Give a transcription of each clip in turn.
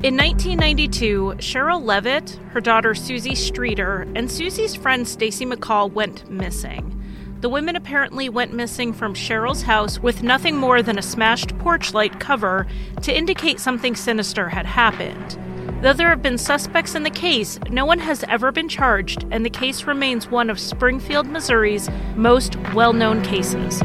In 1992, Cheryl Levitt, her daughter Susie Streeter, and Susie's friend Stacy McCall went missing. The women apparently went missing from Cheryl's house with nothing more than a smashed porch light cover to indicate something sinister had happened. Though there have been suspects in the case, no one has ever been charged, and the case remains one of Springfield, Missouri's most well-known cases.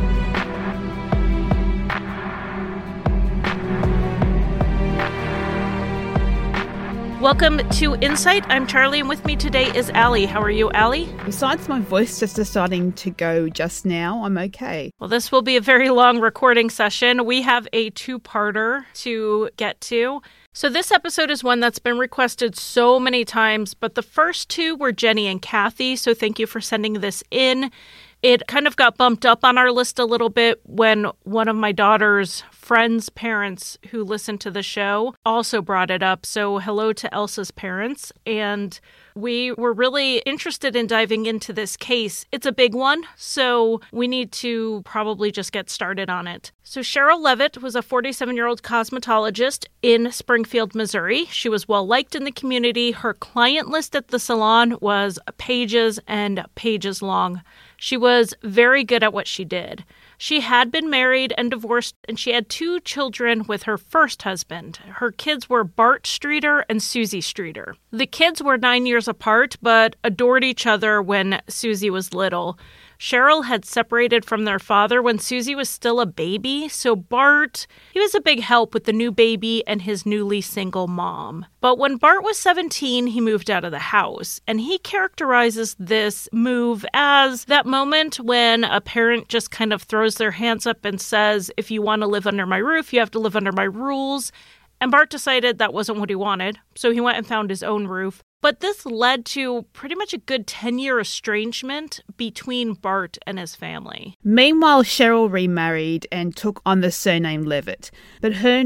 Welcome to Insight. I'm Charlie, and with me today is Allie. How are you, Allie? Besides my voice just deciding to go just now, I'm okay. Well, this will be a very long recording session. We have a two-parter to get to. So this episode is one that's been requested so many times, but the first two were Jenny and Kathy, so thank you for sending this in. It kind of got bumped up on our list a little bit when one of my daughter's friends' parents who listened to the show also brought it up. So hello to Elsa's parents. And we were really interested in diving into this case. It's a big one, so we need to probably just get started on it. So Cheryl Levitt was a 47-year-old cosmetologist in Springfield, Missouri. She was well-liked in the community. Her client list at the salon was pages and pages long. She was very good at what she did. She had been married and divorced, and she had two children with her first husband. Her kids were Bart Streeter and Susie Streeter. The kids were 9 years apart, but adored each other when Susie was little. Cheryl had separated from their father when Susie was still a baby, so Bart, he was a big help with the new baby and his newly single mom. But when Bart was 17, he moved out of the house, and he characterizes this move as that moment when a parent just kind of throws their hands up and says, if you want to live under my roof, you have to live under my rules. And Bart decided that wasn't what he wanted, so he went and found his own roof. But this led to pretty much a good 10-year estrangement between Bart and his family. Meanwhile, Cheryl remarried and took on the surname Levitt, but her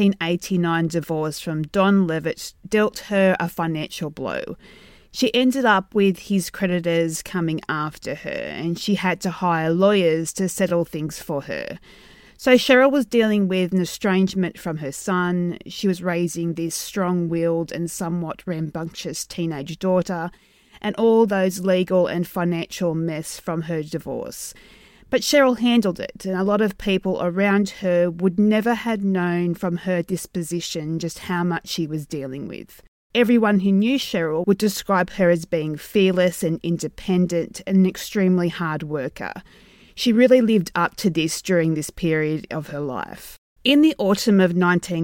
1989 divorce from Don Levitt dealt her a financial blow. She ended up with his creditors coming after her, and she had to hire lawyers to settle things for her. So Cheryl was dealing with an estrangement from her son. She was raising this strong-willed and somewhat rambunctious teenage daughter, and all those legal and financial mess from her divorce. But Cheryl handled it, and a lot of people around her would never have known from her disposition just how much she was dealing with. Everyone who knew Cheryl would describe her as being fearless and independent and an extremely hard worker. She really lived up to this during this period of her life. In the autumn of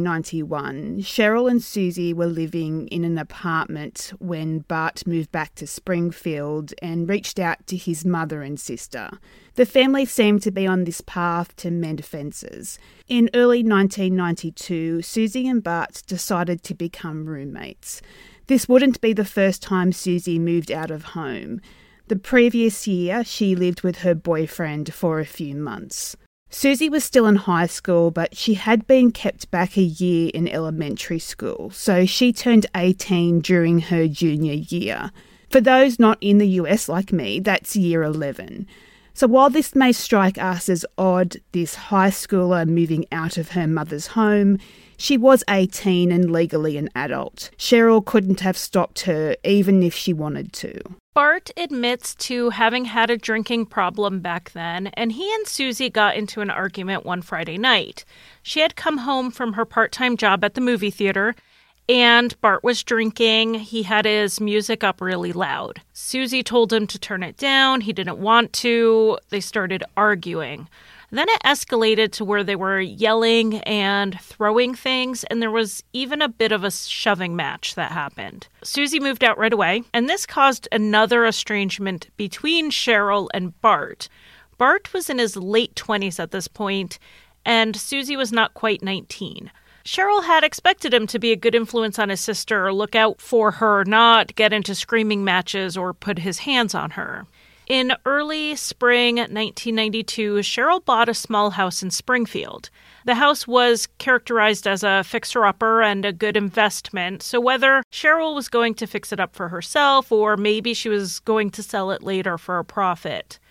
1991, Cheryl and Susie were living in an apartment when Bart moved back to Springfield and reached out to his mother and sister. The family seemed to be on this path to mend fences. In early 1992, Susie and Bart decided to become roommates. This wouldn't be the first time Susie moved out of home. The previous year, she lived with her boyfriend for a few months. Susie was still in high school, but she had been kept back a year in elementary school, so she turned 18 during her junior year. For those not in the US like me, that's year 11. So while this may strike us as odd, this high schooler moving out of her mother's home, she was 18 and legally an adult. Cheryl couldn't have stopped her even if she wanted to. Bart admits to having had a drinking problem back then, and he and Susie got into an argument one Friday night. She had come home from her part-time job at the movie theater, and Bart was drinking. He had his music up really loud. Susie told him to turn it down. He didn't want to. They started arguing. Then it escalated to where they were yelling and throwing things, and there was even a bit of a shoving match that happened. Susie moved out right away, and this caused another estrangement between Cheryl and Bart. Bart was in his late 20s at this point, and Susie was not quite 19. Cheryl had expected him to be a good influence on his sister, look out for her, not get into screaming matches or put his hands on her. In early spring 1992, Cheryl bought a small house in Springfield. The house was characterized as a fixer-upper and a good investment, so whether Cheryl was going to fix it up for herself or maybe she was going to sell it later for a profit.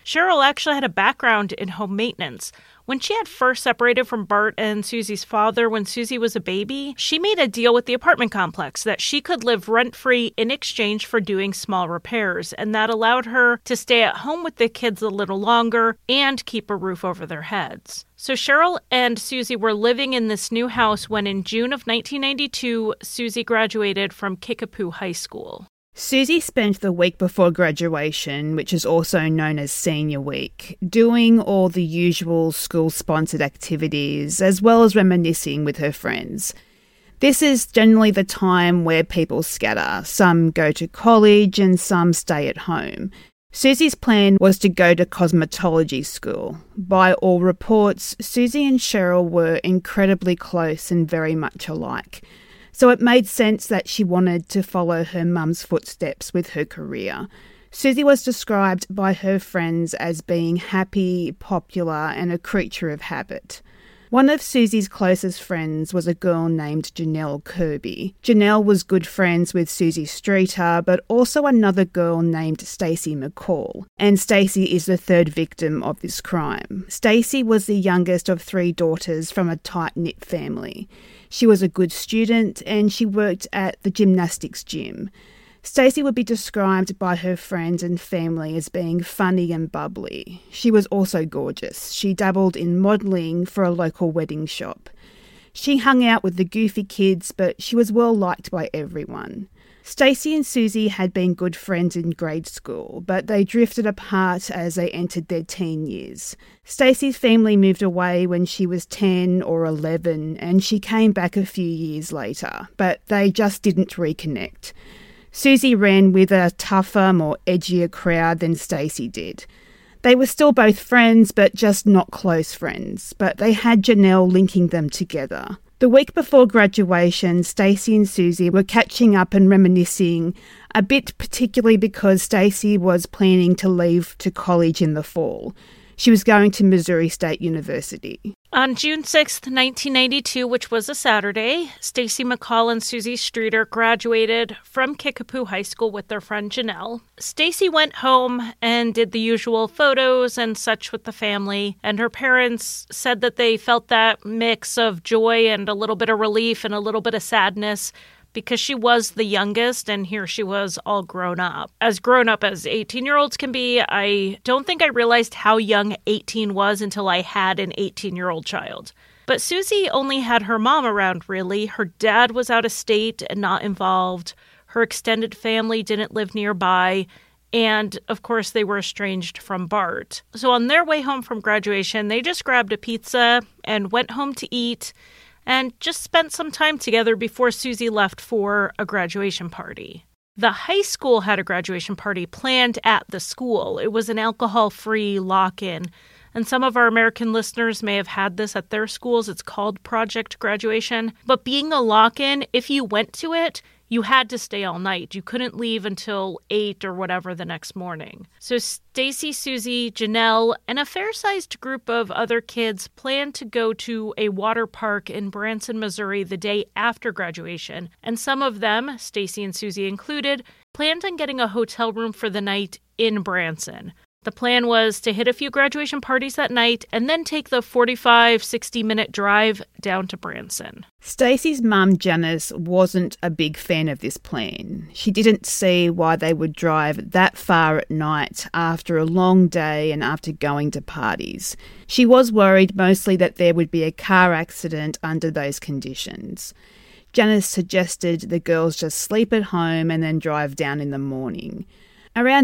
Cheryl actually had a background in home maintenance. When she had first separated from Bart and Susie's father when Susie was a baby, she made a deal with the apartment complex that she could live rent-free in exchange for doing small repairs, and that allowed her to stay at home with the kids a little longer and keep a roof over their heads. So Cheryl and Susie were living in this new house when in June of 1992, Susie graduated from Kickapoo High School. Susie spent the week before graduation, which is also known as Senior Week, doing all the usual school-sponsored activities, as well as reminiscing with her friends. This is generally the time where people scatter. Some go to college and some stay at home. Susie's plan was to go to cosmetology school. By all reports, Susie and Cheryl were incredibly close and very much alike. So it made sense that she wanted to follow her mum's footsteps with her career. Susie was described by her friends as being happy, popular, and a creature of habit. One of Susie's closest friends was a girl named Janelle Kirby. Janelle was good friends with Susie Streeter, but also another girl named Stacey McCall. And Stacey is the third victim of this crime. Stacey was the youngest of 3 daughters from a tight-knit family. She was a good student and she worked at the gymnastics gym. Stacey would be described by her friends and family as being funny and bubbly. She was also gorgeous. She dabbled in modelling for a local wedding shop. She hung out with the goofy kids, but she was well liked by everyone. Stacey and Susie had been good friends in grade school, but they drifted apart as they entered their teen years. Stacey's family moved away when she was 10 or 11, and she came back a few years later, but they just didn't reconnect. Susie ran with a tougher, more edgier crowd than Stacey did. They were still both friends, but just not close friends, but they had Janelle linking them together. The week before graduation, Stacey and Susie were catching up and reminiscing, a bit particularly because Stacey was planning to leave to college in the fall. She was going to Missouri State University. On June 6th, 1992, which was a Saturday, Stacey McCall and Susie Streeter graduated from Kickapoo High School with their friend Janelle. Stacey went home and did the usual photos and such with the family, and her parents said that they felt that mix of joy and a little bit of relief and a little bit of sadness because she was the youngest and here she was all grown up. As grown up as 18-year-olds can be, I don't think I realized how young 18 was until I had an 18-year-old child. But Susie only had her mom around, really. Her dad was out of state and not involved. Her extended family didn't live nearby. And, of course, they were estranged from Bart. So on their way home from graduation, they just grabbed a pizza and went home to eat and just spent some time together before Susie left for a graduation party. The high school had a graduation party planned at the school. It was an alcohol-free lock-in, and some of our American listeners may have had this at their schools. It's called Project Graduation. But being a lock-in, if you went to it, you had to stay all night. You couldn't leave until 8 or whatever the next morning. So Stacey, Susie, Janelle, and a fair-sized group of other kids planned to go to a water park in Branson, Missouri the day after graduation. And some of them, Stacey and Susie included, planned on getting a hotel room for the night in Branson. The plan was to hit a few graduation parties that night and then take the 45-60-minute drive down to Branson. Stacey's mum, Janice, wasn't a big fan of this plan. She didn't see why they would drive that far at night after a long day and after going to parties. She was worried mostly that there would be a car accident under those conditions. Janice suggested the girls just sleep at home and then drive down in the morning. Around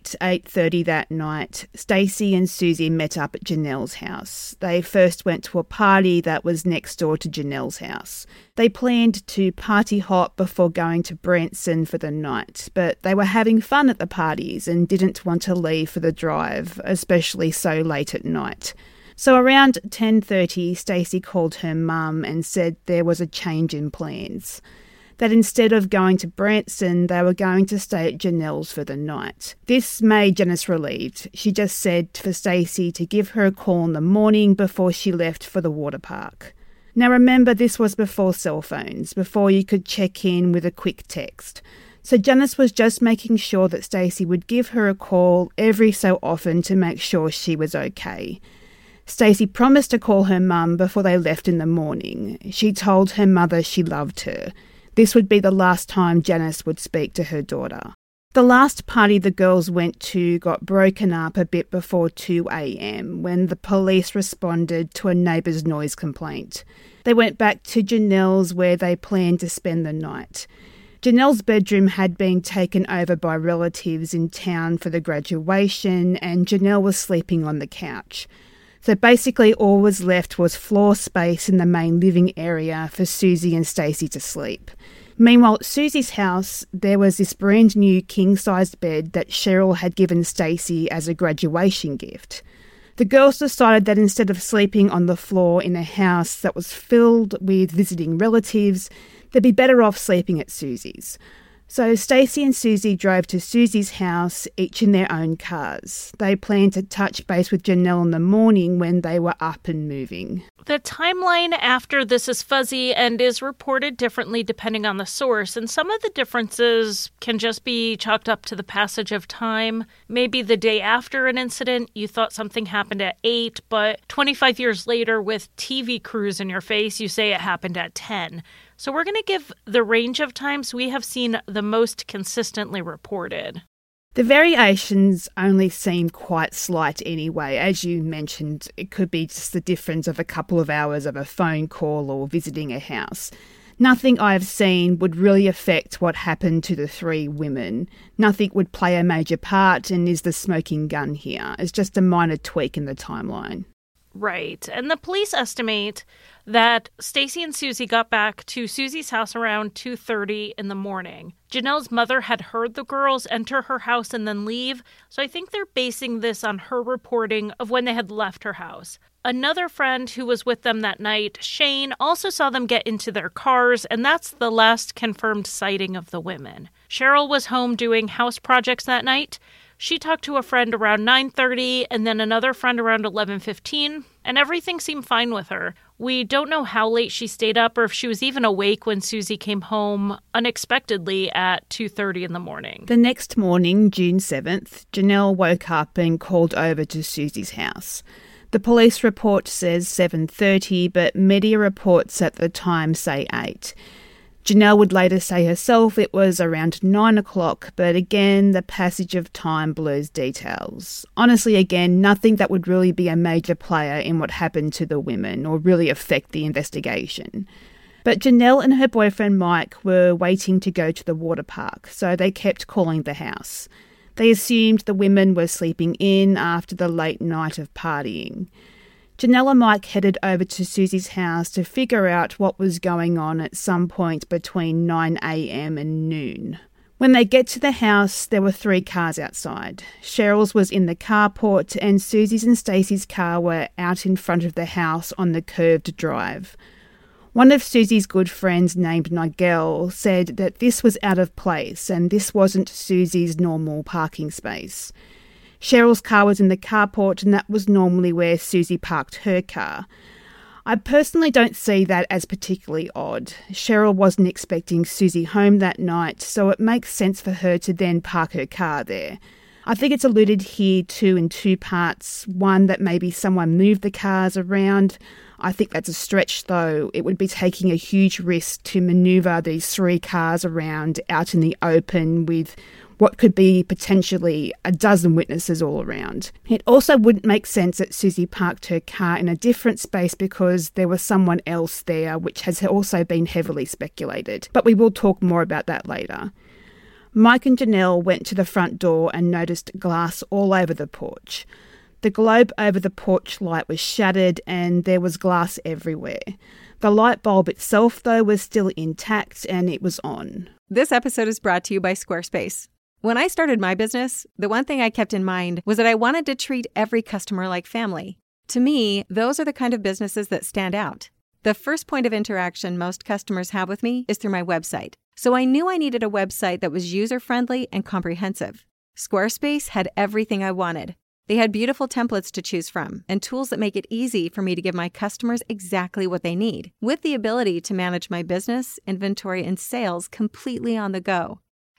8:30 that night, Stacey and Susie met up at Janelle's house. They first went to a party that was next door to Janelle's house. They planned to party hop before going to Branson for the night, but they were having fun at the parties and didn't want to leave for the drive, especially so late at night. So around 10:30, Stacey called her mum and said there was a change in plans. That instead of going to Branson, they were going to stay at Janelle's for the night. This made Janice relieved. She just said for Stacey to give her a call in the morning before she left for the water park. Now remember, this was before cell phones, before you could check in with a quick text. So Janice was just making sure that Stacey would give her a call every so often to make sure she was okay. Stacey promised to call her mum before they left in the morning. She told her mother she loved her. This would be the last time Janice would speak to her daughter. The last party the girls went to got broken up a bit before 2 a.m. when the police responded to a neighbour's noise complaint. They went back to Janelle's where they planned to spend the night. Janelle's bedroom had been taken over by relatives in town for the graduation, and Janelle was sleeping on the couch. So basically all was left was floor space in the main living area for Susie and Stacey to sleep. Meanwhile, at Susie's house, there was this brand new king-sized bed that Cheryl had given Stacey as a graduation gift. The girls decided that instead of sleeping on the floor in a house that was filled with visiting relatives, they'd be better off sleeping at Susie's. So Stacey and Susie drove to Susie's house, each in their own cars. They planned to touch base with Janelle in the morning when they were up and moving. The timeline after this is fuzzy and is reported differently depending on the source, and some of the differences can just be chalked up to the passage of time. Maybe the day after an incident, you thought something happened at 8, but 25 years later with TV crews in your face, you say it happened at 10. So we're going to give the range of times we have seen the most consistently reported. The variations only seem quite slight anyway. As you mentioned, it could be just the difference of a couple of hours of a phone call or visiting a house. Nothing I've seen would really affect what happened to the 3 women. Nothing would play a major part and is the smoking gun here. It's just a minor tweak in the timeline. Right. And the police estimate that Stacey and Susie got back to Susie's house around 2:30 in the morning. Janelle's mother had heard the girls enter her house and then leave, so I think they're basing this on her reporting of when they had left her house. Another friend who was with them that night, Shane, also saw them get into their cars, and that's the last confirmed sighting of the women. Cheryl was home doing house projects that night. She talked to a friend around 9:30 and then another friend around 11:15, and everything seemed fine with her. We don't know how late she stayed up or if she was even awake when Susie came home unexpectedly at 2:30 in the morning. The next morning, June 7th, Janelle woke up and called over to Susie's house. The police report says 7:30, but media reports at the time say 8. Janelle would later say herself it was around 9 o'clock, but again, the passage of time blurs details. Honestly, again, nothing that would really be a major player in what happened to the women or really affect the investigation. But Janelle and her boyfriend Mike were waiting to go to the water park, so they kept calling the house. They assumed the women were sleeping in after the late night of partying. Janelle and Mike headed over to Susie's house to figure out what was going on at some point between 9 a.m. and noon. When they get to the house, there were 3 cars outside. Cheryl's was in the carport and Susie's and Stacey's car were out in front of the house on the curved drive. One of Susie's good friends named Nigel said that this was out of place and this wasn't Susie's normal parking space. Cheryl's car was in the carport and that was normally where Susie parked her car. I personally don't see that as particularly odd. Cheryl wasn't expecting Susie home that night, so it makes sense for her to then park her car there. I think it's alluded here to in 2 parts. One, that maybe someone moved the cars around. I think that's a stretch though. It would be taking a huge risk to manoeuvre these 3 cars around out in the open with what could be potentially a dozen witnesses all around. It also wouldn't make sense that Susie parked her car in a different space because there was someone else there, which has also been heavily speculated. But we will talk more about that later. Mike and Janelle went to the front door and noticed glass all over the porch. The globe over the porch light was shattered and there was glass everywhere. The light bulb itself, though, was still intact and it was on. This episode is brought to you by Squarespace. When I started my business, the one thing I kept in mind was that I wanted to treat every customer like family. To me, those are the kind of businesses that stand out. The first point of interaction most customers have with me is through my website. So I knew I needed a website that was user-friendly and comprehensive. Squarespace had everything I wanted. They had beautiful templates to choose from and tools that make it easy for me to give my customers exactly what they need, with the ability to manage my business, inventory, and sales completely on the go.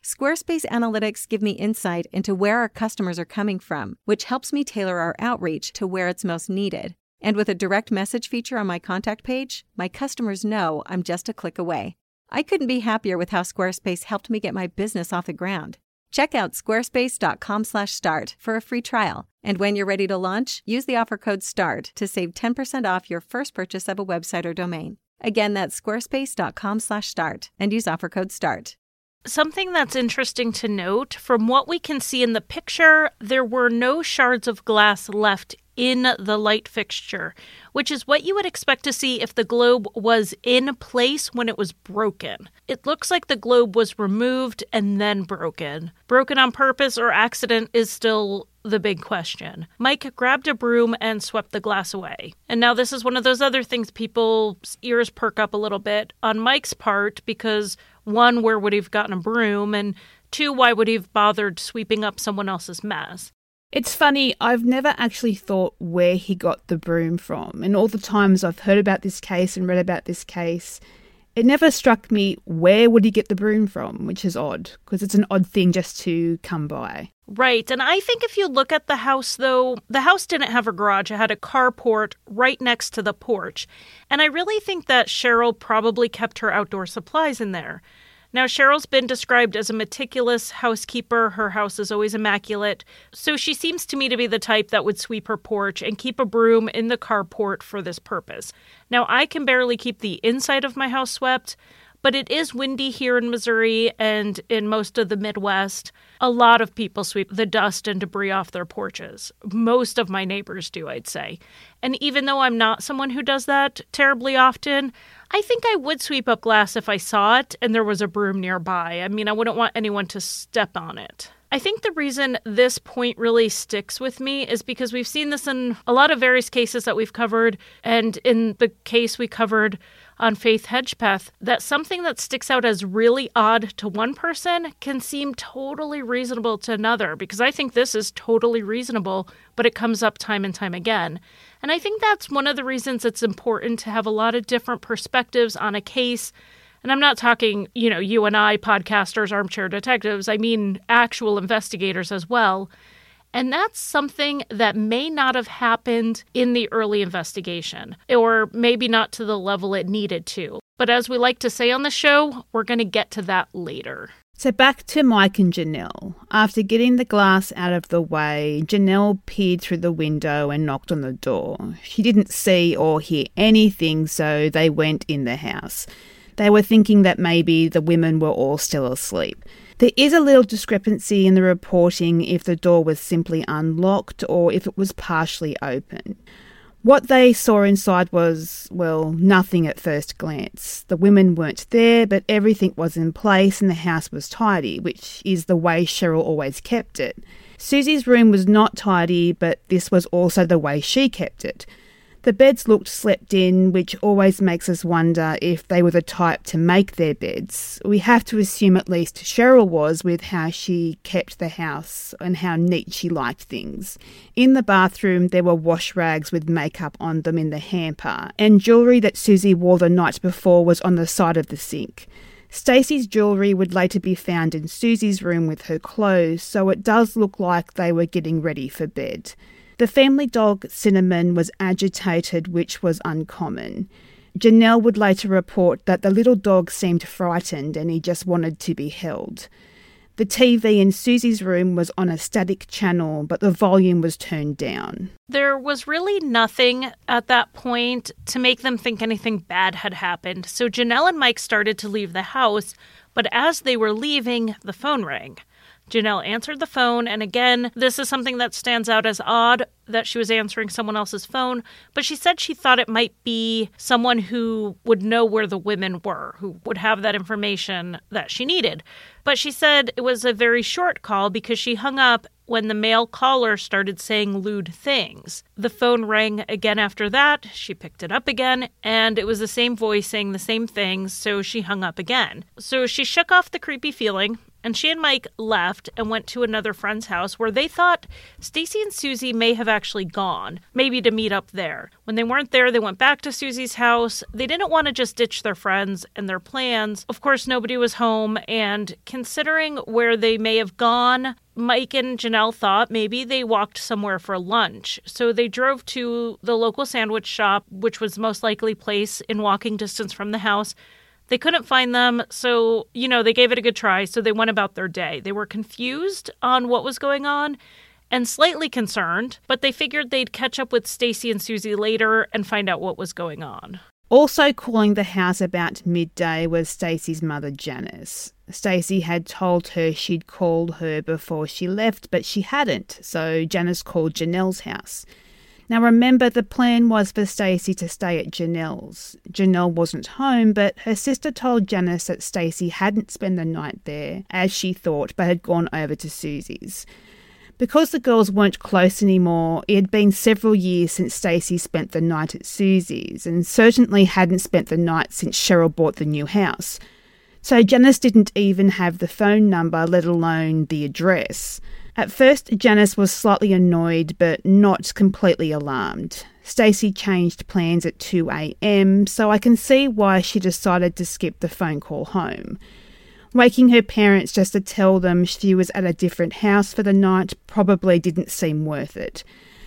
Squarespace Analytics give me insight into where our customers are coming from, which helps me tailor our outreach to where it's most needed. And with a direct message feature on my contact page, my customers know I'm just a click away. I couldn't be happier with how Squarespace helped me get my business off the ground. Check out squarespace.com/start for a free trial. And when you're ready to launch, use the offer code START to save 10% off your first purchase of a website or domain. Again, that's squarespace.com/start and use offer code START. Something that's interesting to note, from what we can see in the picture, there were no shards of glass left in the light fixture, which is what you would expect to see if the globe was in place when it was broken. It looks like the globe was removed and then broken. Broken on purpose or accident is still the big question. Mike grabbed a broom and swept the glass away. And now this is one of those other things people's ears perk up a little bit on Mike's part, because one, where would he have gotten a broom? And two, why would he have bothered sweeping up someone else's mess? It's funny, I've never actually thought where he got the broom from. And all the times I've heard about this case and read about this case, it never struck me where would he get the broom from, which is odd, because it's an odd thing just to come by. Right, and I think if you look at the house, though, the house didn't have a garage. It had a carport right next to the porch. And I really think that Cheryl probably kept her outdoor supplies in there. Now, Cheryl's been described as a meticulous housekeeper. Her house is always immaculate. So she seems to me to be the type that would sweep her porch and keep a broom in the carport for this purpose. Now, I can barely keep the inside of my house swept, but it is windy here in Missouri and in most of the Midwest. A lot of people sweep the dust and debris off their porches. Most of my neighbors do, I'd say. And even though I'm not someone who does that terribly often, I think I would sweep up glass if I saw it and there was a broom nearby. I mean, I wouldn't want anyone to step on it. I think the reason this point really sticks with me is because we've seen this in a lot of various cases that we've covered, and in the case we covered on Faith Hedgepeth, that something that sticks out as really odd to one person can seem totally reasonable to another, because I think this is totally reasonable, but it comes up time and time again. And I think that's one of the reasons it's important to have a lot of different perspectives on a case. And I'm not talking, you and I, podcasters, armchair detectives. I mean actual investigators as well. And that's something that may not have happened in the early investigation, or maybe not to the level it needed to. But as we like to say on the show, we're going to get to that later. So back to Mike and Janelle. After getting the glass out of the way, Janelle peered through the window and knocked on the door. She didn't see or hear anything, so they went in the house. They were thinking that maybe the women were all still asleep. There is a little discrepancy in the reporting if the door was simply unlocked or if it was partially open. What they saw inside was, well, nothing at first glance. The women weren't there, but everything was in place and the house was tidy, which is the way Cheryl always kept it. Susie's room was not tidy, but this was also the way she kept it. The beds looked slept in, which always makes us wonder if they were the type to make their beds. We have to assume at least Cheryl was, with how she kept the house and how neat she liked things. In the bathroom, there were wash rags with makeup on them in the hamper, and jewellery that Susie wore the night before was on the side of the sink. Stacey's jewellery would later be found in Susie's room with her clothes, so it does look like they were getting ready for bed. The family dog, Cinnamon, was agitated, which was uncommon. Janelle would later report that the little dog seemed frightened and he just wanted to be held. The TV in Susie's room was on a static channel, but the volume was turned down. There was really nothing at that point to make them think anything bad had happened, so Janelle and Mike started to leave the house, but as they were leaving, the phone rang. Janelle answered the phone, and again, this is something that stands out as odd, that she was answering someone else's phone, but she said she thought it might be someone who would know where the women were, who would have that information that she needed. But she said it was a very short call because she hung up when the male caller started saying lewd things. The phone rang again after that, she picked it up again, and it was the same voice saying the same things, so she hung up again. So she shook off the creepy feeling, and she and Mike left and went to another friend's house where they thought Stacy and Susie may have actually gone, maybe to meet up there. When they weren't there, they went back to Susie's house. They didn't want to just ditch their friends and their plans. Of course, nobody was home, and considering where they may have gone, Mike and Janelle thought maybe they walked somewhere for lunch. So they drove to the local sandwich shop, which was most likely place in walking distance from the house. They couldn't find them, so, they gave it a good try, so they went about their day. They were confused on what was going on and slightly concerned, but they figured they'd catch up with Stacy and Susie later and find out what was going on. Also calling the house about midday was Stacy's mother, Janice. Stacy had told her she'd called her before she left, but she hadn't, so Janice called Janelle's house. Now remember, the plan was for Stacy to stay at Janelle's. Janelle wasn't home, but her sister told Janice that Stacy hadn't spent the night there, as she thought, but had gone over to Susie's. Because the girls weren't close anymore, it had been several years since Stacy spent the night at Susie's, and certainly hadn't spent the night since Cheryl bought the new house. So Janice didn't even have the phone number, let alone the address. At first, Janice was slightly annoyed, but not completely alarmed. Stacy changed plans at 2 a.m, so I can see why she decided to skip the phone call home. Waking her parents just to tell them she was at a different house for the night probably didn't seem worth it.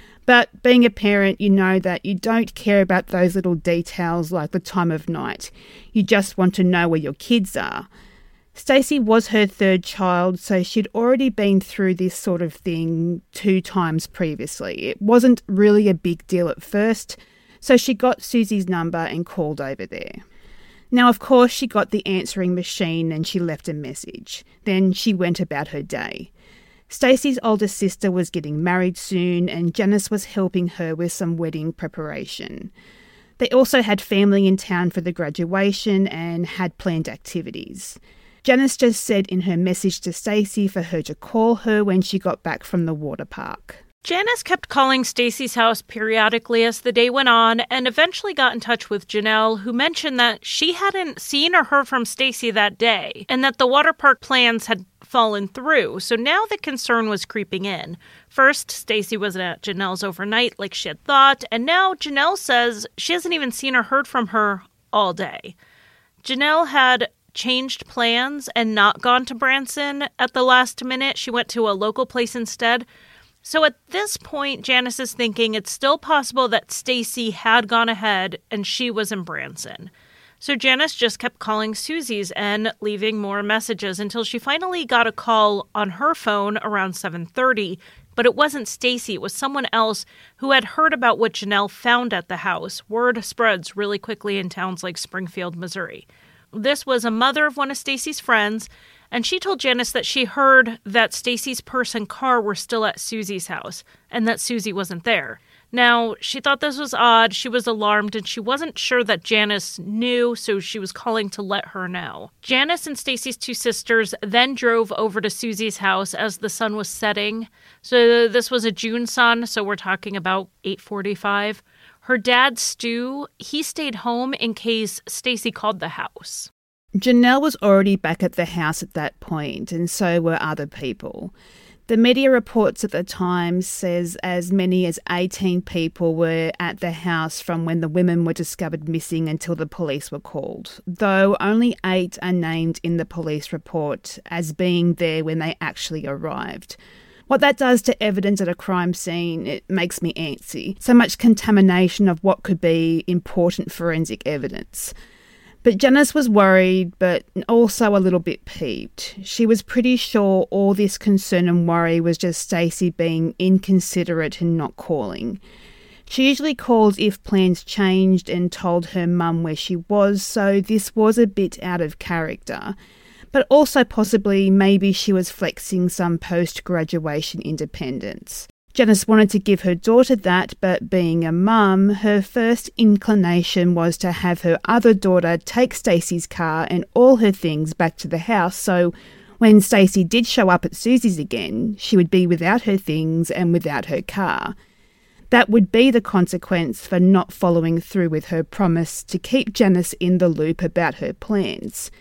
But being a parent, you know that you don't care about those little details like the time of night. You just want to know where your kids are. Stacy was her third child, so she'd already been through this sort of thing 2 times previously. It wasn't really a big deal at first, so she got Susie's number and called over there. Now, of course, she got the answering machine and she left a message. Then she went about her day. Stacy's older sister was getting married soon, and Janice was helping her with some wedding preparation. They also had family in town for the graduation and had planned activities. Janice just said in her message to Stacy for her to call her when she got back from the water park. Janice kept calling Stacy's house periodically as the day went on and eventually got in touch with Janelle, who mentioned that she hadn't seen or heard from Stacy that day and that the water park plans had fallen through. So now the concern was creeping in. First, Stacy wasn't at Janelle's overnight like she had thought, and now Janelle says she hasn't even seen or heard from her all day. Janelle had changed plans and not gone to Branson at the last minute. She went to a local place instead. So at this point, Janice is thinking it's still possible that Stacy had gone ahead and she was in Branson. So Janice just kept calling Susie's and leaving more messages until she finally got a call on her phone around 7:30. But it wasn't Stacy, it was someone else who had heard about what Janelle found at the house. Word spreads really quickly in towns like Springfield, Missouri. This was a mother of one of Stacy's friends, and she told Janice that she heard that Stacy's purse and car were still at Susie's house, and that Susie wasn't there. Now, she thought this was odd, she was alarmed, and she wasn't sure that Janice knew, so she was calling to let her know. Janice and Stacy's 2 sisters then drove over to Susie's house as the sun was setting. So this was a June sun, so we're talking about 8:45. Her dad, Stu, he stayed home in case Stacy called the house. Janelle was already back at the house at that point, and so were other people. The media reports at the time says as many as 18 people were at the house from when the women were discovered missing until the police were called, though only 8 are named in the police report as being there when they actually arrived. What that does to evidence at a crime scene, it makes me antsy. So much contamination of what could be important forensic evidence. But Janice was worried, but also a little bit peeved. She was pretty sure all this concern and worry was just Stacy being inconsiderate and not calling. She usually calls if plans changed and told her mum where she was, so this was a bit out of character. But also possibly maybe she was flexing some post-graduation independence. Janice wanted to give her daughter that, but being a mum, her first inclination was to have her other daughter take Stacy's car and all her things back to the house, so when Stacy did show up at Susie's again, she would be without her things and without her car. That would be the consequence for not following through with her promise to keep Janice in the loop about her plans.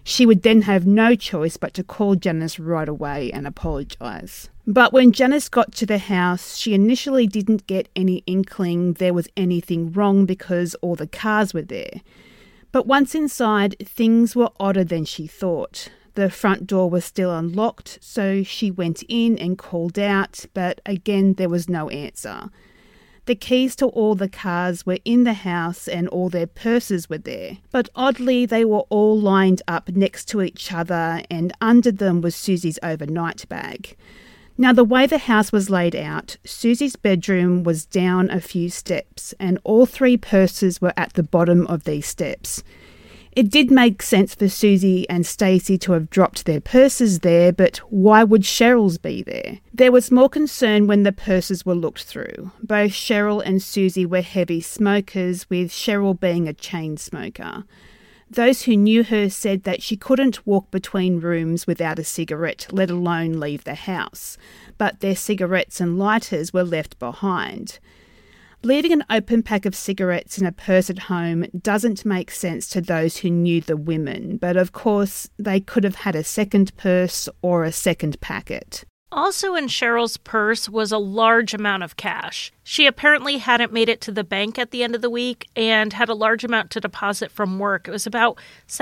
She would then have no choice but to call Janice right away and apologise. But when Janice got to the house, she initially didn't get any inkling there was anything wrong because all the cars were there. But once inside, things were odder than she thought. The front door was still unlocked, so she went in and called out, but again there was no answer. The keys to all the cars were in the house and all their purses were there. But oddly, they were all lined up next to each other and under them was Susie's overnight bag. Now, the way the house was laid out, Susie's bedroom was down a few steps and all 3 purses were at the bottom of these steps. It did make sense for Susie and Stacey to have dropped their purses there, but why would Cheryl's be there? There was more concern when the purses were looked through. Both Cheryl and Susie were heavy smokers, with Cheryl being a chain smoker. Those who knew her said that she couldn't walk between rooms without a cigarette, let alone leave the house, but their cigarettes and lighters were left behind. Leaving an open pack of cigarettes in a purse at home doesn't make sense to those who knew the women, but of course they could have had a second purse or a second packet. Also in Cheryl's purse was a large amount of cash. She apparently hadn't made it to the bank at the end of the week and had a large amount to deposit from work. It was about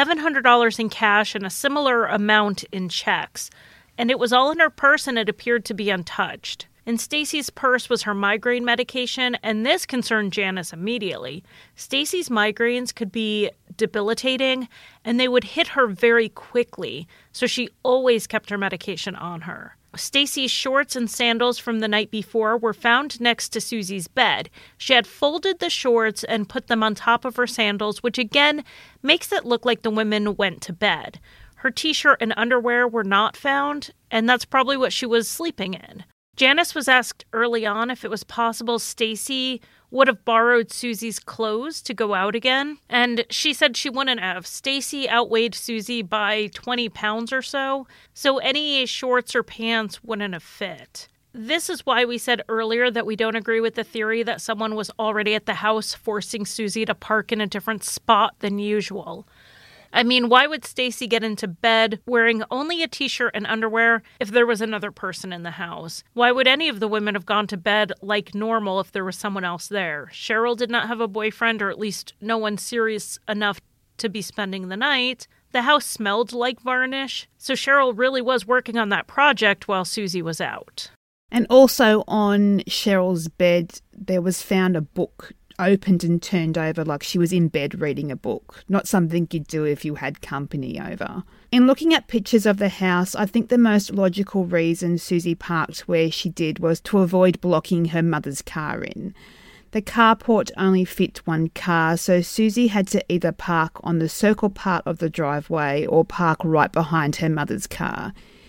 $700 in cash and a similar amount in checks. And it was all in her purse and it appeared to be untouched. In Stacey's purse was her migraine medication, and this concerned Janice immediately. Stacey's migraines could be debilitating, and they would hit her very quickly, so she always kept her medication on her. Stacey's shorts and sandals from the night before were found next to Susie's bed. She had folded the shorts and put them on top of her sandals, which again makes it look like the women went to bed. Her t-shirt and underwear were not found, and that's probably what she was sleeping in. Janice was asked early on if it was possible Stacey would have borrowed Susie's clothes to go out again, and she said she wouldn't have. Stacey outweighed Susie by 20 pounds or so any shorts or pants wouldn't have fit. This is why we said earlier that we don't agree with the theory that someone was already at the house forcing Susie to park in a different spot than usual. I mean, why would Stacey get into bed wearing only a t-shirt and underwear if there was another person in the house? Why would any of the women have gone to bed like normal if there was someone else there? Cheryl did not have a boyfriend, or at least no one serious enough to be spending the night. The house smelled like varnish, so Cheryl really was working on that project while Susie was out. And also on Cheryl's bed, there was found a book opened and turned over like she was in bed reading a book, not something you'd do if you had company over. In looking at pictures of the house, I think the most logical reason Susie parked where she did was to avoid blocking her mother's car in. The carport only fit one car, so Susie had to either park on the circle part of the driveway or park right behind her mother's car.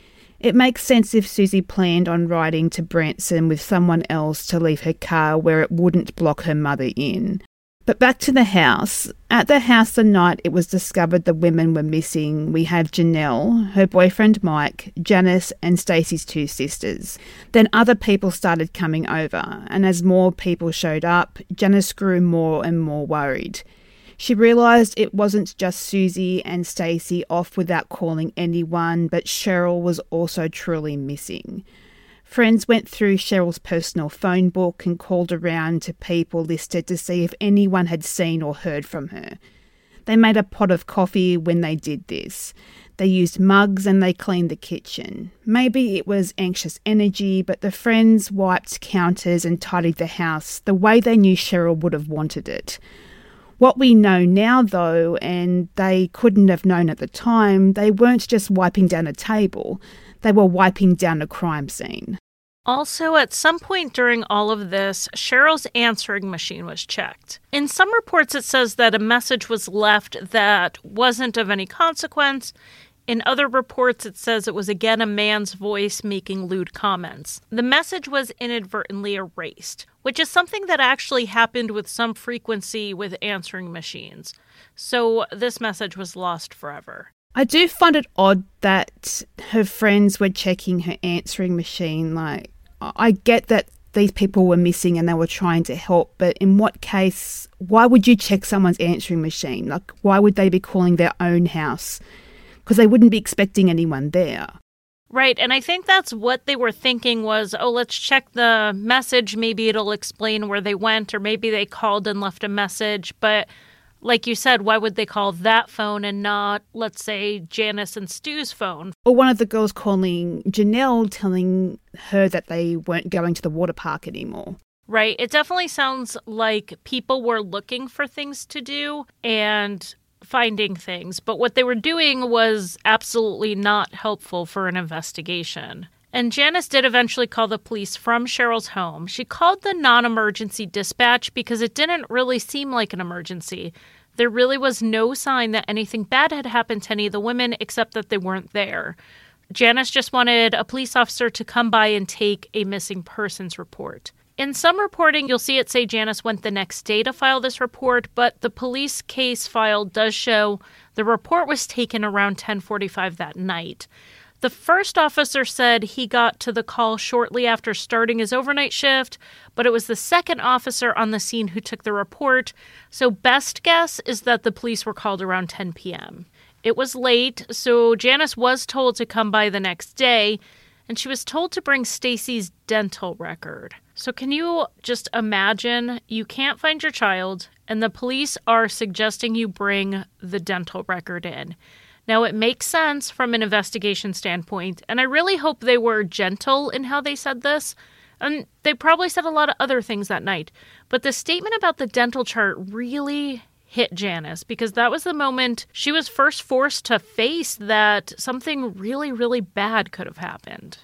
It makes sense if Susie planned on riding to Branson with someone else to leave her car where it wouldn't block her mother in. But back to the house. At the house the night it was discovered the women were missing, we have Janelle, her boyfriend Mike, Janice and Stacey's 2 sisters. Then other people started coming over, and as more people showed up, Janice grew more and more worried. She realised it wasn't just Susie and Stacey off without calling anyone, but Cheryl was also truly missing. Friends went through Cheryl's personal phone book and called around to people listed to see if anyone had seen or heard from her. They made a pot of coffee when they did this. They used mugs and they cleaned the kitchen. Maybe it was anxious energy, but the friends wiped counters and tidied the house the way they knew Cheryl would have wanted it. What we know now, though, and they couldn't have known at the time, they weren't just wiping down a table, they were wiping down a crime scene. Also, at some point during all of this, Cheryl's answering machine was checked. In some reports, it says that a message was left that wasn't of any consequence. In other reports, it says it was again a man's voice making lewd comments. The message was inadvertently erased, which is something that actually happened with some frequency with answering machines. So this message was lost forever. I do find it odd that her friends were checking her answering machine. I get that these people were missing and they were trying to help, but in what case, why would you check someone's answering machine? Why would they be calling their own house because they wouldn't be expecting anyone there. Right, and I think that's what they were thinking was, let's check the message. Maybe it'll explain where they went, or maybe they called and left a message. But like you said, why would they call that phone and not, let's say, Janice and Stu's phone? Or one of the girls calling Janelle, telling her that they weren't going to the water park anymore. Right, it definitely sounds like people were looking for things to do and finding things, but what they were doing was absolutely not helpful for an investigation. And Janice did eventually call the police from Cheryl's home. She called the non-emergency dispatch because it didn't really seem like an emergency. There really was no sign that anything bad had happened to any of the women except that they weren't there. Janice just wanted a police officer to come by and take a missing persons report. In some reporting, you'll see it say Janice went the next day to file this report, but the police case file does show the report was taken around 10:45 that night. The first officer said he got to the call shortly after starting his overnight shift, but it was the second officer on the scene who took the report, so best guess is that the police were called around 10 p.m. It was late, so Janice was told to come by the next day, and she was told to bring Stacy's dental record. So can you just imagine you can't find your child and the police are suggesting you bring the dental record in? Now, it makes sense from an investigation standpoint, and I really hope they were gentle in how they said this. And they probably said a lot of other things that night. But the statement about the dental chart really hit Janice because that was the moment she was first forced to face that something really, really bad could have happened.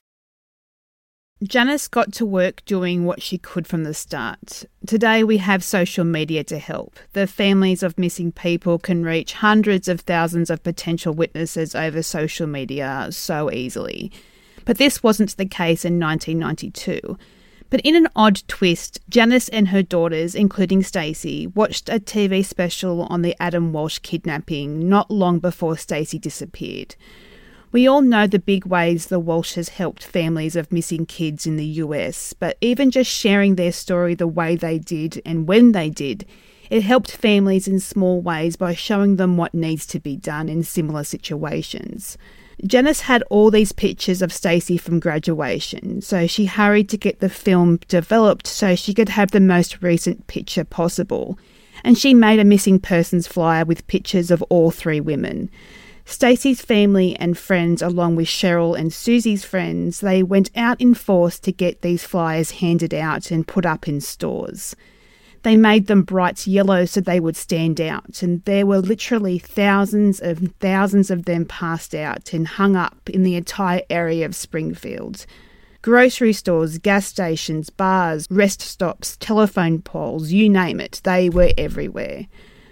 Janice got to work doing what she could from the start. Today we have social media to help. The families of missing people can reach hundreds of thousands of potential witnesses over social media so easily. But this wasn't the case in 1992. But in an odd twist, Janice and her daughters, including Stacey, watched a TV special on the Adam Walsh kidnapping not long before Stacey disappeared. We all know the big ways the Walshes helped families of missing kids in the US, but even just sharing their story the way they did and when they did, it helped families in small ways by showing them what needs to be done in similar situations. Janice had all these pictures of Stacey from graduation, so she hurried to get the film developed so she could have the most recent picture possible. And she made a missing persons flyer with pictures of all three women. Stacey's family and friends, along with Cheryl and Susie's friends, they went out in force to get these flyers handed out and put up in stores. They made them bright yellow so they would stand out, and there were literally thousands of them passed out and hung up in the entire area of Springfield. Grocery stores, gas stations, bars, rest stops, telephone poles, you name it, they were everywhere.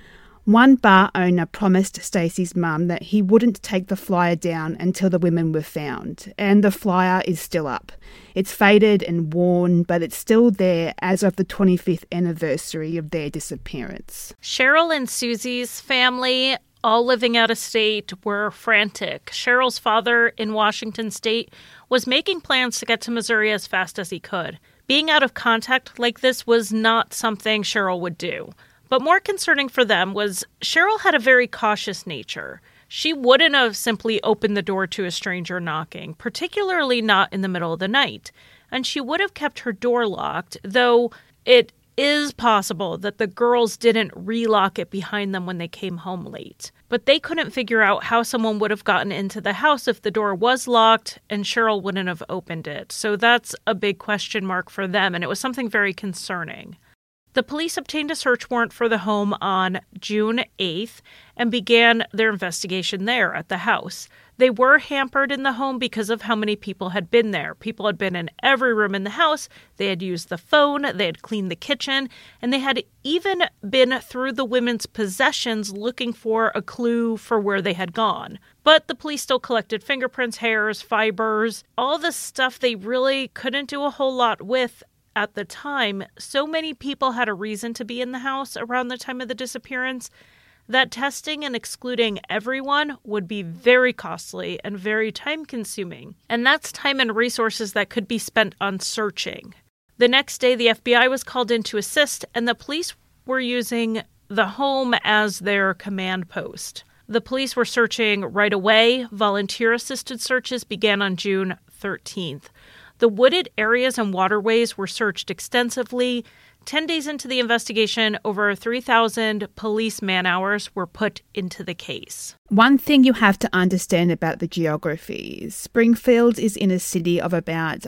One bar owner promised Stacey's mum that he wouldn't take the flyer down until the women were found, and the flyer is still up. It's faded and worn, but it's still there as of the 25th anniversary of their disappearance. Cheryl and Susie's family, all living out of state, were frantic. Cheryl's father in Washington state was making plans to get to Missouri as fast as he could. Being out of contact like this was not something Cheryl would do. But more concerning for them was Cheryl had a very cautious nature. She wouldn't have simply opened the door to a stranger knocking, particularly not in the middle of the night. And she would have kept her door locked, though it is possible that the girls didn't relock it behind them when they came home late. But they couldn't figure out how someone would have gotten into the house if the door was locked and Cheryl wouldn't have opened it. So that's a big question mark for them, and it was something very concerning. The police obtained a search warrant for the home on June 8th and began their investigation there at the house. They were hampered in the home because of how many people had been there. People had been in every room in the house. They had used the phone. They had cleaned the kitchen. And they had even been through the women's possessions looking for a clue for where they had gone. But the police still collected fingerprints, hairs, fibers, all the stuff they really couldn't do a whole lot with at the time. So many people had a reason to be in the house around the time of the disappearance that testing and excluding everyone would be very costly and very time-consuming. And that's time and resources that could be spent on searching. The next day, the FBI was called in to assist, and the police were using the home as their command post. The police were searching right away. Volunteer-assisted searches began on June 13th. The wooded areas and waterways were searched extensively. 10 days into the investigation, over 3,000 police man-hours were put into the case. One thing you have to understand about the geography is Springfield is in a city of about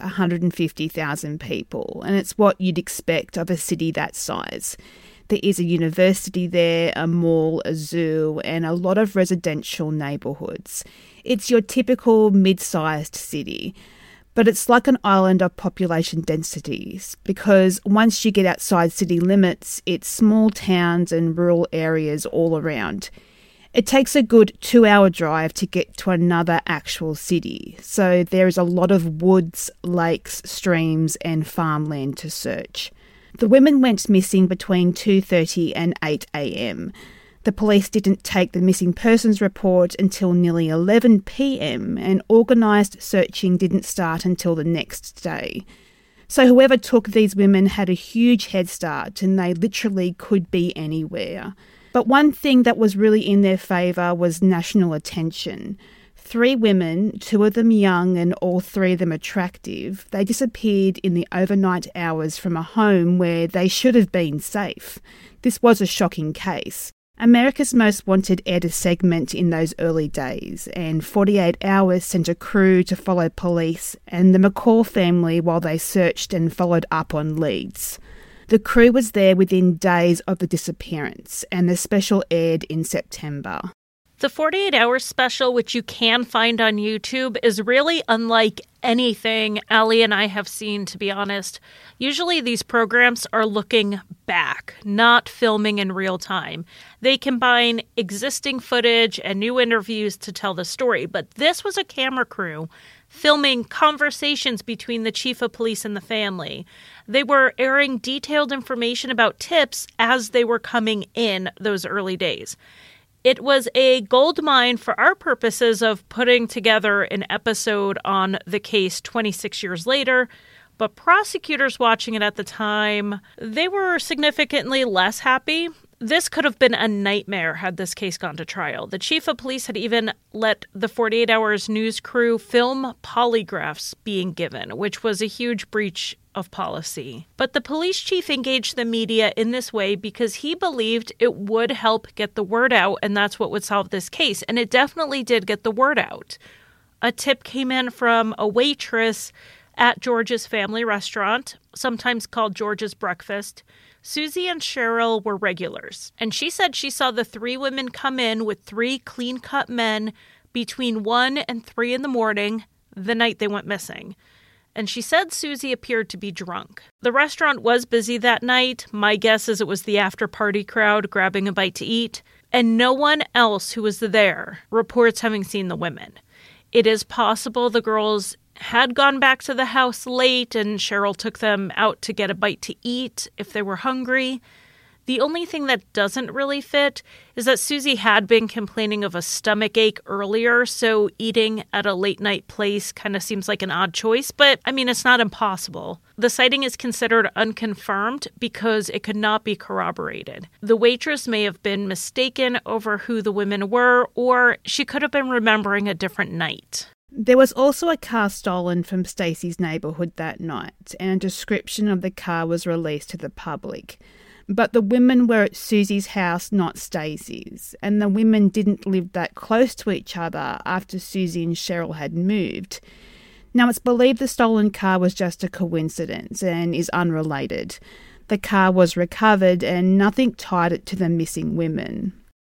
150,000 people, and it's what you'd expect of a city that size. There is a university there, a mall, a zoo, and a lot of residential neighbourhoods. It's your typical mid-sized city. But it's like an island of population densities, because once you get outside city limits, it's small towns and rural areas all around. It takes a good 2-hour drive to get to another actual city, so there is a lot of woods, lakes, streams and farmland to search. The women went missing between 2:30 and 8 a.m. The police didn't take the missing persons report until nearly 11 p.m. and organised searching didn't start until the next day. So whoever took these women had a huge head start and they literally could be anywhere. But one thing that was really in their favour was national attention. 3 women, 2 of them young and all 3 of them attractive, they disappeared in the overnight hours from a home where they should have been safe. This was a shocking case. America's Most Wanted aired a segment in those early days, and 48 Hours sent a crew to follow police and the McCall family while they searched and followed up on leads. The crew was there within days of the disappearance, and the special aired in September. The 48 Hours special, which you can find on YouTube, is really unlike anything Allie and I have seen, to be honest. Usually these programs are looking back, not filming in real time. They combine existing footage and new interviews to tell the story, but this was a camera crew filming conversations between the chief of police and the family. They were airing detailed information about tips as they were coming in those early days. It was a goldmine for our purposes of putting together an episode on the case 26 years later, but prosecutors watching it at the time, they were significantly less happy. This could have been a nightmare had this case gone to trial. The chief of police had even let the 48 Hours news crew film polygraphs being given, which was a huge breach of policy. But the police chief engaged the media in this way because he believed it would help get the word out, and that's what would solve this case. And it definitely did get the word out. A tip came in from a waitress at George's family restaurant, sometimes called George's Breakfast. Susie and Cheryl were regulars, and she said she saw the 3 women come in with 3 clean-cut men between 1 and 3 in the morning the night they went missing. And she said Susie appeared to be drunk. The restaurant was busy that night. My guess is it was the after-party crowd grabbing a bite to eat. And no one else who was there reports having seen the women. It is possible the girls had gone back to the house late and Cheryl took them out to get a bite to eat if they were hungry. The only thing that doesn't really fit is that Susie had been complaining of a stomach ache earlier, so eating at a late-night place kind of seems like an odd choice, but, I mean, it's not impossible. The sighting is considered unconfirmed because it could not be corroborated. The waitress may have been mistaken over who the women were, or she could have been remembering a different night. There was also a car stolen from Stacy's neighbourhood that night, and a description of the car was released to the public. But the women were at Susie's house, not Stacy's, and the women didn't live that close to each other after Susie and Cheryl had moved. Now, it's believed the stolen car was just a coincidence and is unrelated. The car was recovered and nothing tied it to the missing women.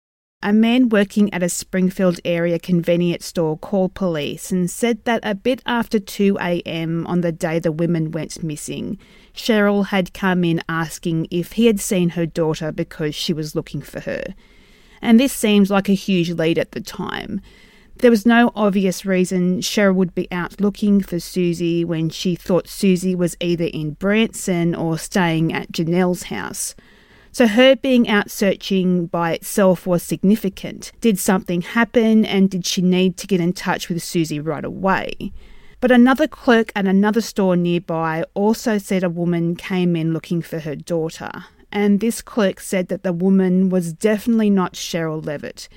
A man working at a Springfield area convenience store called police and said that a bit after 2 a.m. on the day the women went missing, Cheryl had come in asking if he had seen her daughter because she was looking for her. And this seems like a huge lead at the time. There was no obvious reason Cheryl would be out looking for Susie when she thought Susie was either in Branson or staying at Janelle's house. So her being out searching by itself was significant. Did something happen, and did she need to get in touch with Susie right away? But another clerk at another store nearby also said a woman came in looking for her daughter, and this clerk said that the woman was definitely not Cheryl Levitt.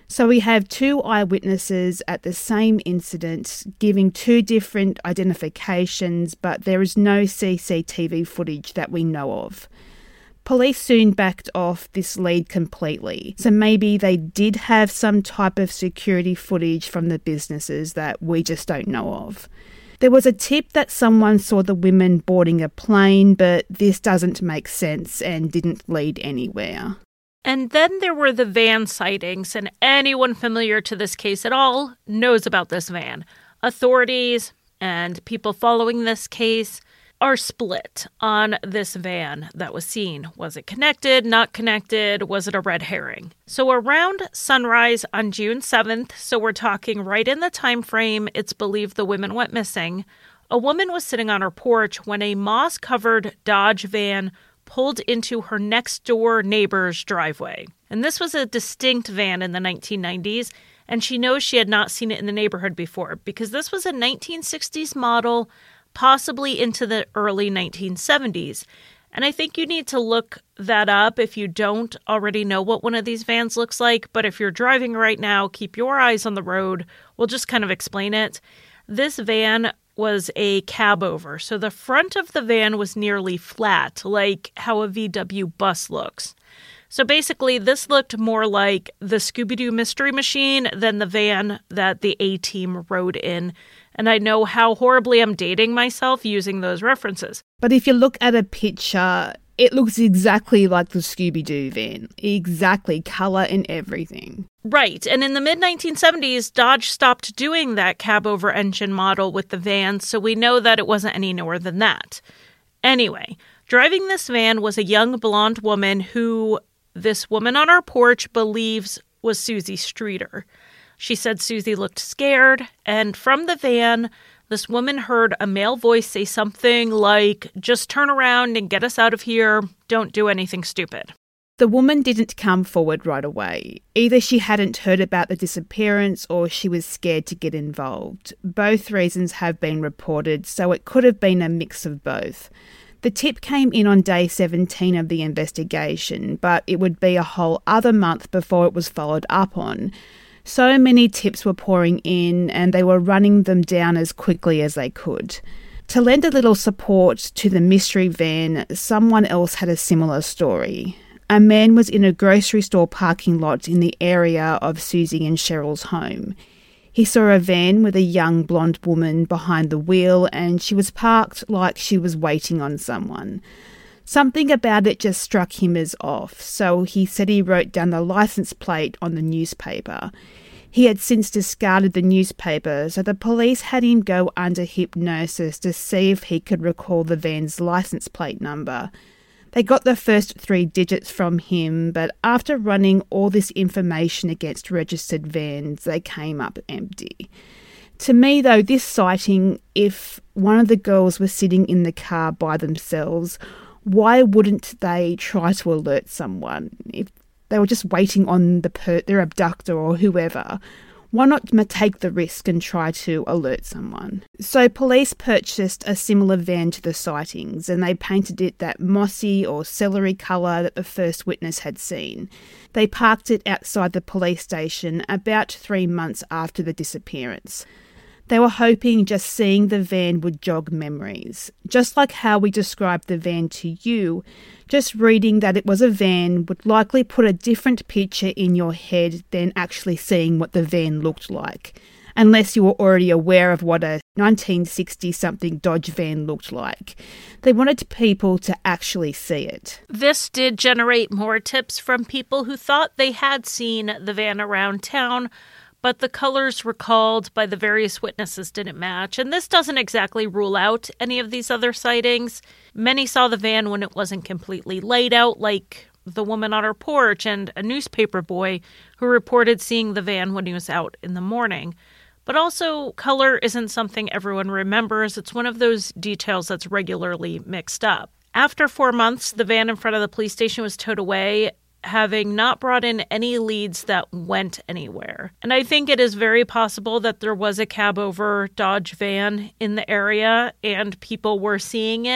So we have two eyewitnesses at the same incident giving two different identifications, but there is no CCTV footage that we know of. Police soon backed off this lead completely, so maybe they did have some type of security footage from the businesses that we just don't know of. There was a tip that someone saw the women boarding a plane, but this doesn't make sense and didn't lead anywhere. And then there were the van sightings, and anyone familiar to this case at all knows about this van. Authorities and people following this case are split on this van that was seen. Was it connected, not connected? Was it a red herring? So around sunrise on June 7th, so we're talking right in the time frame it's believed the women went missing, a woman was sitting on her porch when a moss-covered Dodge van pulled into her next-door neighbor's driveway. And this was a distinct van in the 1990s, and she knows she had not seen it in the neighborhood before because this was a 1960s model, possibly into the early 1970s. And I think you need to look that up if you don't already know what one of these vans looks like. But if you're driving right now, keep your eyes on the road. We'll just kind of explain it. This van was a cab over. So the front of the van was nearly flat, like how a VW bus looks. So basically, this looked more like the Scooby-Doo Mystery Machine than the van that the A-Team rode in. And I know how horribly I'm dating myself using those references. But if you look at a picture, it looks exactly like the Scooby-Doo van. Exactly, colour and everything. Right, and in the mid-1970s, Dodge stopped doing that cab-over engine model with the van, so we know that it wasn't any newer than that. Anyway, driving this van was a young blonde woman who this woman on our porch believes was Susie Streeter. She said Susie looked scared, and from the van, this woman heard a male voice say something like, "Just turn around and get us out of here. Don't do anything stupid." The woman didn't come forward right away. Either she hadn't heard about the disappearance or she was scared to get involved. Both reasons have been reported, so it could have been a mix of both. The tip came in on day 17 of the investigation, but it would be a whole other month before it was followed up on. So many tips were pouring in and they were running them down as quickly as they could. To lend a little support to the mystery van, someone else had a similar story. A man was in a grocery store parking lot in the area of Susie and Cheryl's home. He saw a van with a young blonde woman behind the wheel and she was parked like she was waiting on someone. Something about it just struck him as off, so he said he wrote down the license plate on the newspaper. He had since discarded the newspaper, so the police had him go under hypnosis to see if he could recall the van's license plate number. They got the first 3 digits from him, but after running all this information against registered vans, they came up empty. To me, though, this sighting, if one of the girls was sitting in the car by themselves, why wouldn't they try to alert someone? If they were just waiting on their abductor or whoever, why not take the risk and try to alert someone? So police purchased a similar van to the sightings and they painted it that mossy or celery colour that the first witness had seen. They parked it outside the police station about 3 months after the disappearance. They were hoping just seeing the van would jog memories. Just like how we described the van to you, just reading that it was a van would likely put a different picture in your head than actually seeing what the van looked like, unless you were already aware of what a 1960-something Dodge van looked like. They wanted people to actually see it. This did generate more tips from people who thought they had seen the van around town, but the colors recalled by the various witnesses didn't match, and this doesn't exactly rule out any of these other sightings. Many saw the van when it wasn't completely laid out, like the woman on her porch and a newspaper boy who reported seeing the van when he was out in the morning. But also, color isn't something everyone remembers. It's one of those details that's regularly mixed up. After 4 months, the van in front of the police station was towed away, having not brought in any leads that went anywhere. And I think it is very possible that there was a cab-over Dodge van in the area and people were seeing it.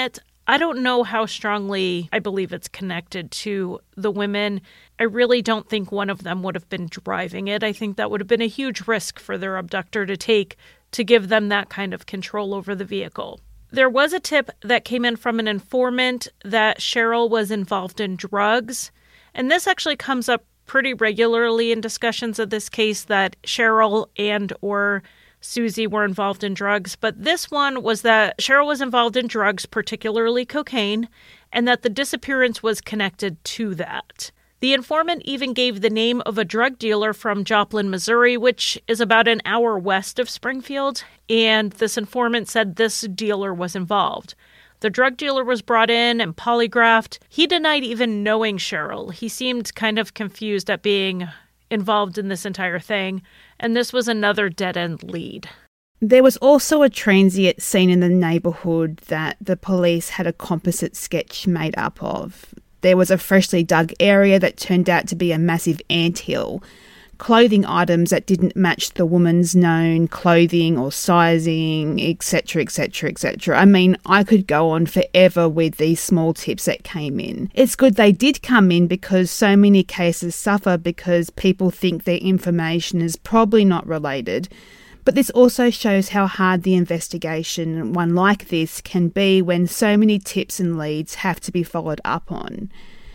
I don't know how strongly I believe it's connected to the women. I really don't think one of them would have been driving it. I think that would have been a huge risk for their abductor to take to give them that kind of control over the vehicle. There was a tip that came in from an informant that Cheryl was involved in drugs. And this actually comes up pretty regularly in discussions of this case, that Cheryl and or Susie were involved in drugs. But this one was that Cheryl was involved in drugs, particularly cocaine, and that the disappearance was connected to that. The informant even gave the name of a drug dealer from Joplin, Missouri, which is about an hour west of Springfield, and this informant said this dealer was involved. The drug dealer was brought in and polygraphed. He denied even knowing Cheryl. He seemed kind of confused at being involved in this entire thing, and this was another dead-end lead. There was also a transient seen in the neighbourhood that the police had a composite sketch made up of. There was a freshly dug area that turned out to be a massive anthill, clothing items that didn't match the woman's known clothing or sizing, etc., etc., etc. I mean, I could go on forever with these small tips that came in. It's good they did come in because so many cases suffer because people think their information is probably not related. But this also shows how hard the investigation, one like this, can be when so many tips and leads have to be followed up on.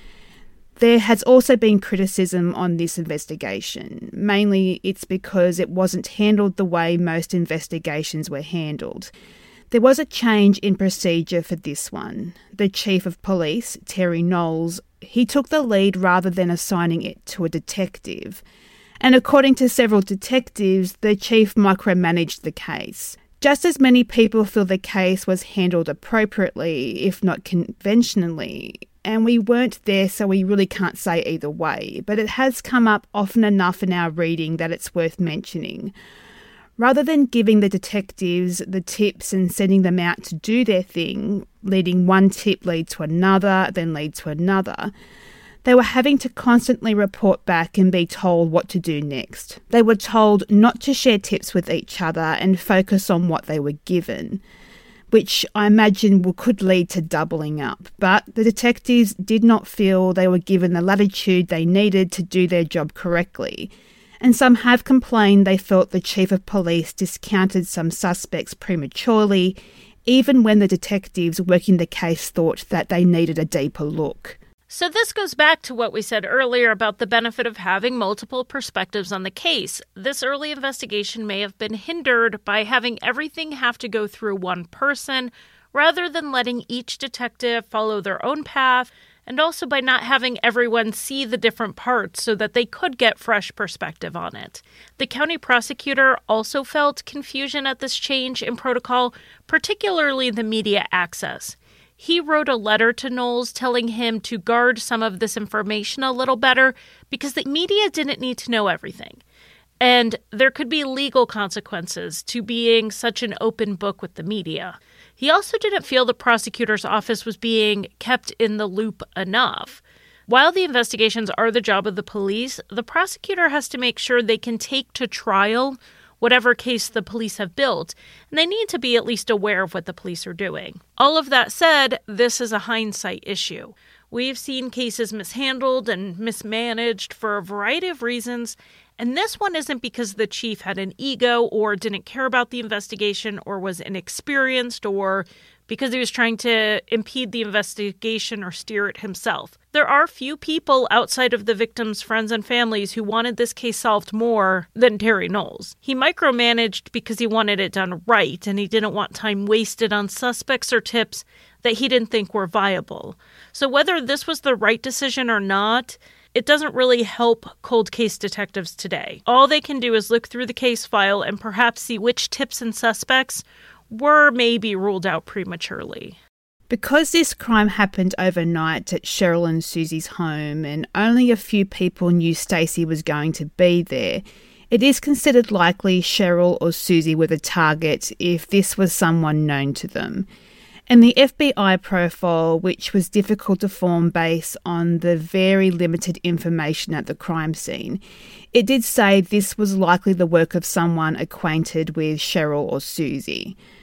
There has also been criticism on this investigation. Mainly it's because it wasn't handled the way most investigations were handled. There was a change in procedure for this one. The Chief of Police, Terry Knowles, he took the lead rather than assigning it to a detective. And according to several detectives, the chief micromanaged the case. Just as many people feel the case was handled appropriately, if not conventionally, and we weren't there, so we really can't say either way, but it has come up often enough in our reading that it's worth mentioning. Rather than giving the detectives the tips and sending them out to do their thing, letting one tip lead to another, then lead to another, they were having to constantly report back and be told what to do next. They were told not to share tips with each other and focus on what they were given, which I imagine could lead to doubling up. But the detectives did not feel they were given the latitude they needed to do their job correctly. And some have complained they felt the Chief of Police discounted some suspects prematurely, even when the detectives working the case thought that they needed a deeper look. So this goes back to what we said earlier about the benefit of having multiple perspectives on the case. This early investigation may have been hindered by having everything have to go through one person, rather than letting each detective follow their own path, and also by not having everyone see the different parts so that they could get fresh perspective on it. The county prosecutor also felt confusion at this change in protocol, particularly the media access. He wrote a letter to Knowles telling him to guard some of this information a little better because the media didn't need to know everything. And there could be legal consequences to being such an open book with the media. He also didn't feel the prosecutor's office was being kept in the loop enough. While the investigations are the job of the police, the prosecutor has to make sure they can take to trial whatever case the police have built, and they need to be at least aware of what the police are doing. All of that said, this is a hindsight issue. We've seen cases mishandled and mismanaged for a variety of reasons, and this one isn't because the chief had an ego or didn't care about the investigation or was inexperienced or because he was trying to impede the investigation or steer it himself. There are few people outside of the victims' friends and families who wanted this case solved more than Terry Knowles. He micromanaged because he wanted it done right, and he didn't want time wasted on suspects or tips that he didn't think were viable. So whether this was the right decision or not, it doesn't really help cold case detectives today. All they can do is look through the case file and perhaps see which tips and suspects were maybe ruled out prematurely. Because this crime happened overnight at Cheryl and Susie's home and only a few people knew Stacey was going to be there, it is considered likely Cheryl or Susie were the target if this was someone known to them. And the FBI profile, which was difficult to form based on the very limited information at the crime scene, it did say this was likely the work of someone acquainted with Cheryl or Susie.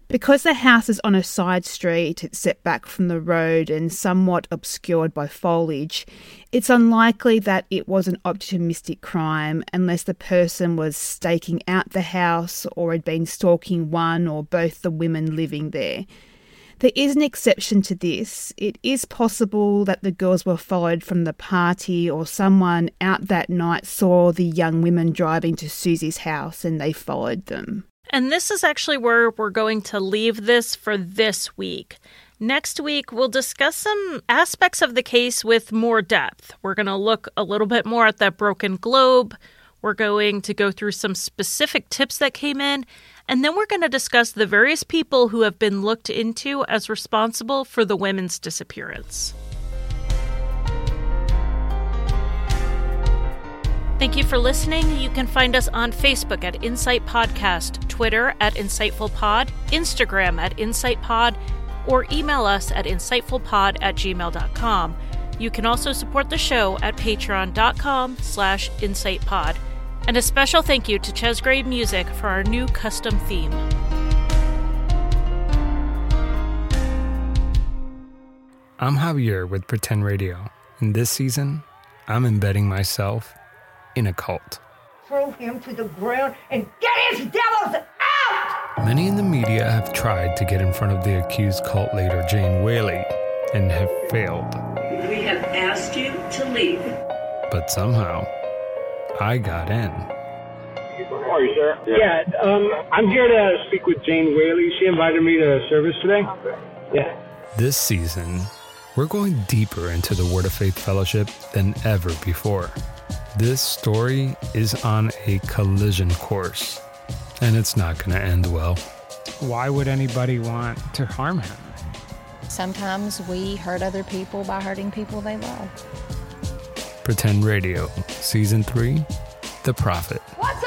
Because the house is on a side street, it's set back from the road and somewhat obscured by foliage, it's unlikely that it was an opportunistic crime unless the person was staking out the house or had been stalking one or both the women living there. There is an exception to this. It is possible that the girls were followed from the party or someone out that night saw the young women driving to Susie's house and they followed them. And this is actually where we're going to leave this for this week. Next week, we'll discuss some aspects of the case with more depth. We're going to look a little bit more at that broken globe. We're going to go through some specific tips that came in. And then we're going to discuss the various people who have been looked into as responsible for the women's disappearance. Thank you for listening. You can find us on Facebook at Insight Podcast, Twitter at InsightfulPod, Instagram at InsightPod, or email us at insightfulpod@gmail.com. You can also support the show at patreon.com/InsightPod. And a special thank you to Chesgrave Music for our new custom theme. I'm Javier with Pretend Radio, and this season, I'm embedding myself in a cult. Throw him to the ground and get his devils out! Many in the media have tried to get in front of the accused cult leader Jane Whaley and have failed. We have asked you to leave. But somehow, I got in. How are you, sir? Yeah, I'm here to speak with Jane Whaley. She invited me to service today. Yeah. This season, we're going deeper into the Word of Faith Fellowship than ever before. This story is on a collision course, and it's not going to end well. Why would anybody want to harm him? Sometimes we hurt other people by hurting people they love. Pretend Radio, Season 3, The Prophet. What